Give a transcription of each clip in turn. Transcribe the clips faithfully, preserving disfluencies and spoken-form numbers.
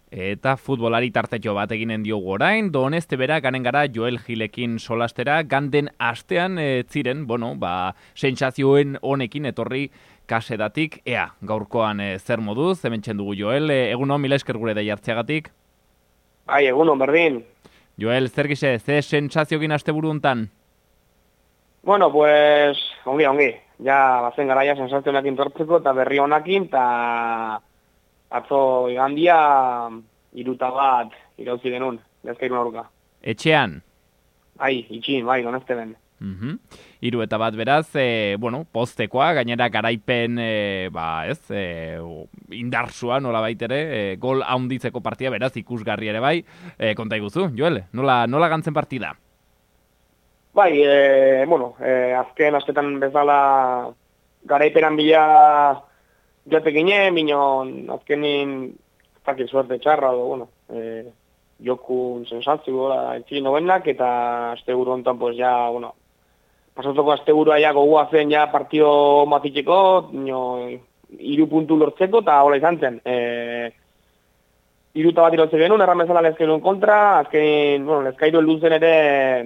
Eta futbolari tartetxo bat eginen diogu orain, Doneste bera ganen gara Joel Gilekin solastera, ganden astean e, ziren, bueno, ba, sentsazioen honekin etorri kasedatik, ea, gaurkoan e, zer moduz, hemen txendugu Joel, e, egun hon, mila esker gure da jartzeagatik. Bai, egun hon, berdin. Joel, zer gise, ze sentsazioekin asteburu hontan? Bueno, pues, ongi, ongi. Ja, bazen garaia sensazioenakin tortzeko, eta berri honakin, eta atzo igandia iruta bat irauzi genuen, lezkairun aurka. Etxean? Ai, itxin, bai, Doneste ben. Uhum. Hiru eta bat beraz, e, bueno, poztekoa, gainera garaipen, e, ba, ez, e, indartsua nola baitere, e, gol haunditzeko partida, beraz, ikusgarri ere bai, e, konta iguzu, Joel, nola, nola gantzen partida? Bai, e, bueno, e, azken astetan bezala garaiperan bila joate ginen, minon azkenin zaki suerte txarra, do, bueno, e, jokun sensazio gola etxin nobenak, eta asteburu hontan, pues, ja, bueno, pasatoko asteburua ja gogua zen ja partio matiteko, no, iru puntu lortzeko, eta hola izan zen. E, iruta bat irotze genuen, erramezala lezkairuen kontra, azken, bueno, lezkairu elduzen ere,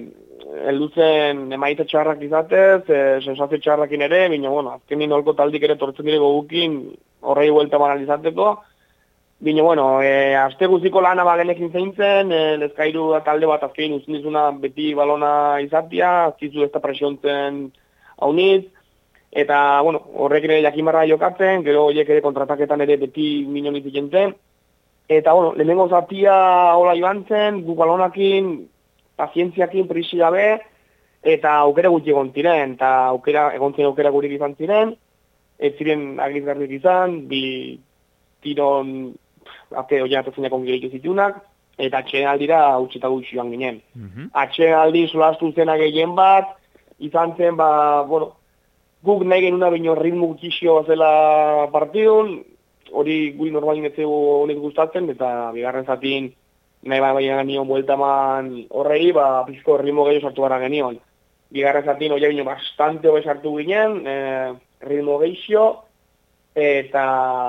elduzen emaite txarrak izatez, e, sensazio txarrakin ere, bino, bueno, azkenin holko taldik ere tortzen dire gogukin, horrei buelta manan izateko, bino, bueno, e, aste guziko lana bagenekin zeintzen, e, lezkairu talde bat azkein uzun dizuna beti balona izatia, azkizu ez da presiontzen haunitz, eta, bueno, horrek ere jakimarra jokatzen, gero horiek ere kontrataketan ere beti minoniz ikentzen, eta, bueno, lehenengo zatia hola joan zen, gu balonakin, pazientziakin prisi gabe, eta aukera gutxi egon ziren, eta aukera, egon zen aukera gurik izan ziren, ez ziren agizgarrik izan, bi tiron, azte hori atozenak ongileik zitunak, eta atxeen aldira utxeta gutxi joan ginen. Mhm. Atxeen aldi solastu zena gehien bat, izan zen, ba, bueno, guk nahi genuna baino ritmo gutxixio zela partidun, hori guri normalin ez zego honek gustatzen, eta bigarren zatin nahi bai baina genion bueltaman horrei, ba, pizko ritmo gehiago sartu gara genion. Bigarren zatin hori baino bastante hori sartu ginen, e, ritmo gehiago, eta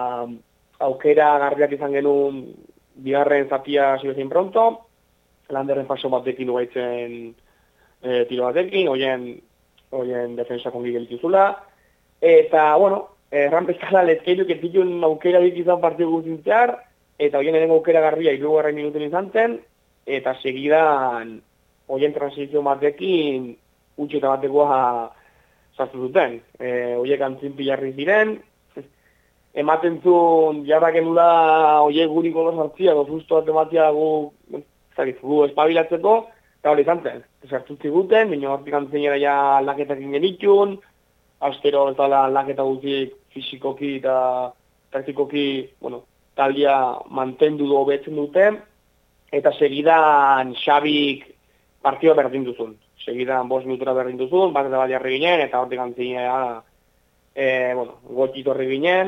aukera garriak izan genuen bigarren zatia zibezein pronto, landerren paso batekin ugaitzen e, tiro batekin, hoien, hoien defensa kongi gelituzula, eta, bueno, erran bezala lezkeiruk ez ditun aukera dik izan partidu guztintzear, eta hoien eren aukera garria hirugarren minuten izan zen, eta segidan hoien transizio batekin utxeta batekoa sartu zuten. E, hoiek antzin pilarri ziren, ematen zuen jarra genula hoiek guri golo sartzia, gozustu bat ematia gu, zagiz, gu espabilatzeko, eta hori izan zen. Sartu ziguten, baina hortik antzinera ja aldaketak genitun, astero ez da aldaketa guztiek fizikoki eta taktikoki, bueno, taldia mantendu du hobetzen dute, eta segidan Xabik partioa berdin duzun. Segidan bost minutura berdin duzun, bat eta bat jarri ginen, eta hortik antzinera, e, bueno, gotxit horri ginen,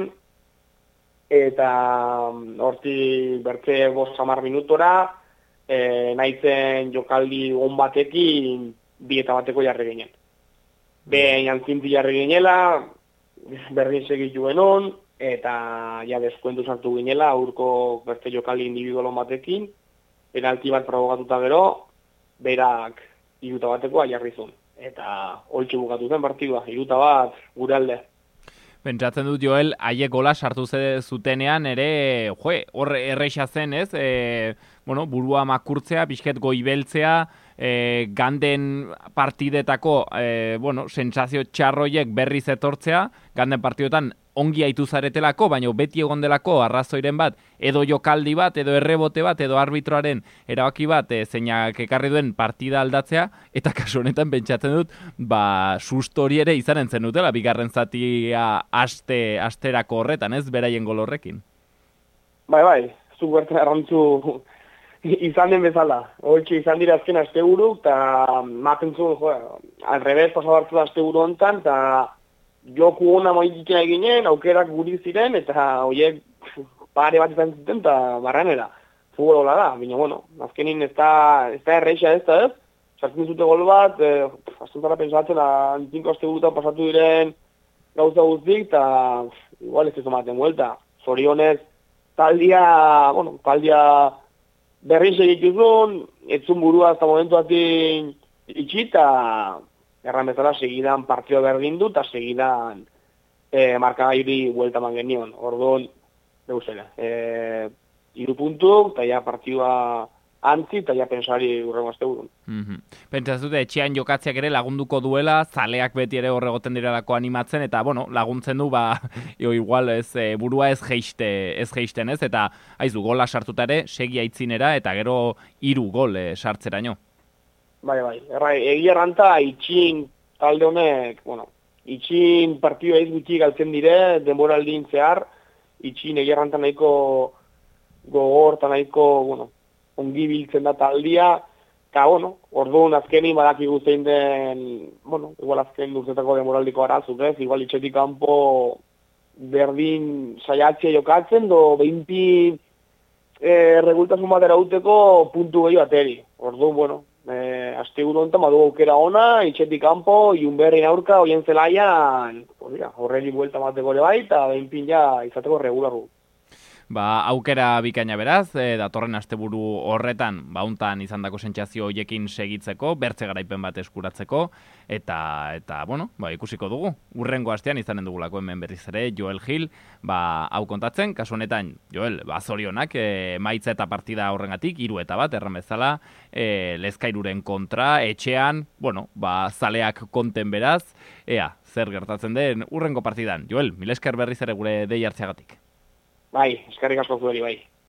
eta hortik bertze bost samar minutora, e, nahitzen jokaldi on batekin, bi eta bateko jarri ginen. Behin antzinti jarri ginela, berdin segitu genuen, eta ja deskuentu sartu ginela, aurko beste jokaldi individualo batekin, penalti bat probokatuta gero, berak iruta batekoa jarri zuen. Eta holtxe bukatu zen partidua, iruta bat gure alde. Pentsatzen dut, Joel, haiek gola sartu zutenean ere, joe, hor erreixa zen, ez? E, bueno, burua makurtzea, pixket goibeltzea, e, ganden partidetako, e, bueno, sensazio txarroiek berriz etortzea, ganden partidotan ongi aitu zaretelako, baina beti egon delako arrazoiren bat, edo jokaldi bat, edo errebote bat, edo arbitroaren erabaki bat, e, zeinak ekarri duen partida aldatzea, eta kasu honetan pentsatzen dut, ba, susto hori ere izanen zen dutela, bigarren zatia aste, asterako horretan, ez, beraien gol horrekin. Bai, bai, zu bertzen arrantzu izan den bezala. Hortxe izan dira azken asteburu, eta maten zuen, jo, alrebez pasabartu da asteburu hontan, eta joku hona moitikena eginen, aukerak guri ziren, eta horiek pare bat izan zuten, eta barranera. Futbola da, baina, bueno, azkenin ez da, ez da erreixa ez da ez, sartzen zute gol bat, eh, astuntara pensatzen, antzinko asteburutan pasatu diren gauza guztik, eta igual ez ez tomaten vuelta. Zorionez, taldia, bueno, taldia berriz egituzun, etzun burua hasta momentuatik itxi, eta erran bezala segidan partio berdin du, eta segidan e, markagairi buelta man genion. Orduan, deuzela, e, iru puntu, eta ja partioa antzi, eta ja pensari urrengo azte burun. Mm-hmm. Pentsaz dute, etxean jokatziak ere lagunduko duela, zaleak beti ere horregoten direlako animatzen, eta, bueno, laguntzen du, ba, jo, igual, ez, e, burua ez geiste, ez geisten, ez, eta, haizu, gola sartuta ere, segi aitzinera, eta gero hiru gol e, sartzeraino. Bai, bai, erra, egia erranta, itxin talde honek, bueno, itxin partioa ez gutxi galtzen dire, denboraldin zehar, itxin egia erranta nahiko gogor, eta nahiko, bueno, ongi biltzen da taldia, eta, bueno, orduan azkeni badakigu zein den, bueno, igual azken urtetako demoraldiko arazuk, ez, igual itxetik kanpo berdin saiatzea jokatzen, do behinpi e, regultasun bat erauteko puntu gehiago ateri. Orduan, bueno, e, azte guru enten badu aukera ona, itxetik kanpo, iun berrin aurka, oien zelaian, horreli buelta bateko ere bai, eta behinpin ja izateko regularu. Ba, aukera bikaina beraz, e, datorren asteburu horretan, bauntan izandako sentsazio hoiekin segitzeko, bertze garaipen bat eskuratzeko, eta, eta bueno, ba, ikusiko dugu. Urrengo astean izanen dugulako hemen berriz ere, Joel Gil, ba, hau kontatzen, kasu honetan, Joel, ba, zorionak, e, maitza eta partida horrengatik, hiru eta bat, erran bezala, e, Lezkairuren kontra, etxean, bueno, ba, zaleak konten beraz, ea, zer gertatzen den urrengo partidan. Joel, mil esker berriz ere gure dei hartzeagatik. Bai, eskerrik asko zueri, bai.